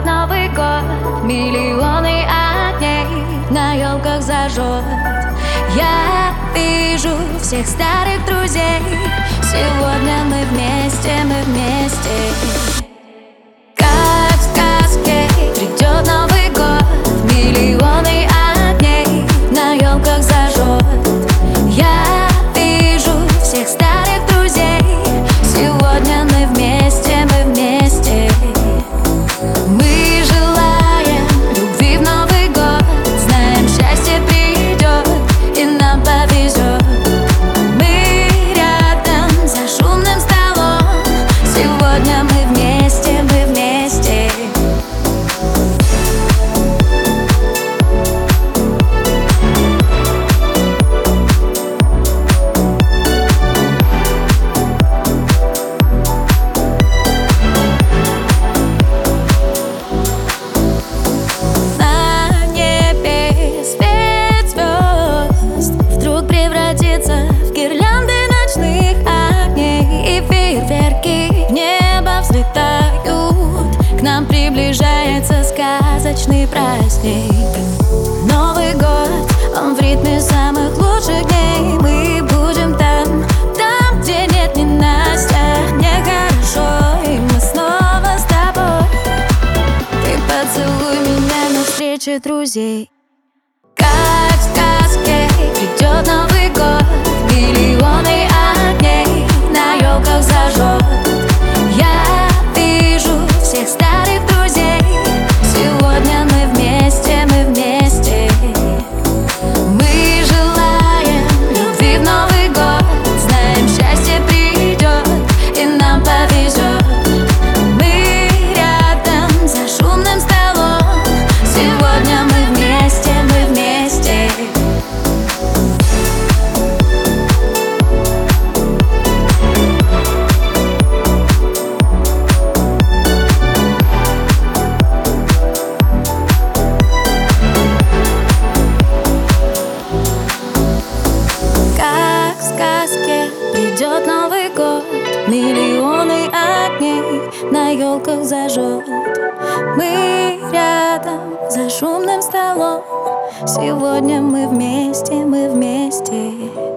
Придет Новый год, миллионы огней на елках зажжет. Я вижу всех старых друзей. Сегодня мы вместе, мы вместе. Как в сказке, придет Новый год, миллионы огней на елках зажжет. Я вижу всех старых друзей. Сегодня мы вместе, мы вместе. Мы желаем любви в Новый год, знаем, счастье придет и нам повезет. Мы рядом за шумным столом. Сегодня мы вместе, мы вместе. В гирлянды ночных огней и фейерверки в небо взлетают. К нам приближается сказочный праздник. Новый год, он в ритме самых лучших дней. Мы будем там, там, где нет ненастья. Мне хорошо, и мы снова с тобой. Ты поцелуй меня на встрече друзей. Как в сказке, придет Новый год, миллионы огней на елках зажжет. Я вижу всех старых друзей. Сегодня мы вместе, мы вместе. Мы желаем любви в Новый год, знаем, счастье придет и нам повезет. Мы рядом за шумным столом. Сегодня мы вместе, мы вместе. Как в сказке, придет Новый год, миллионы огней на елках зажжет. Мы рядом за шумным столом. Сегодня мы вместе, мы вместе.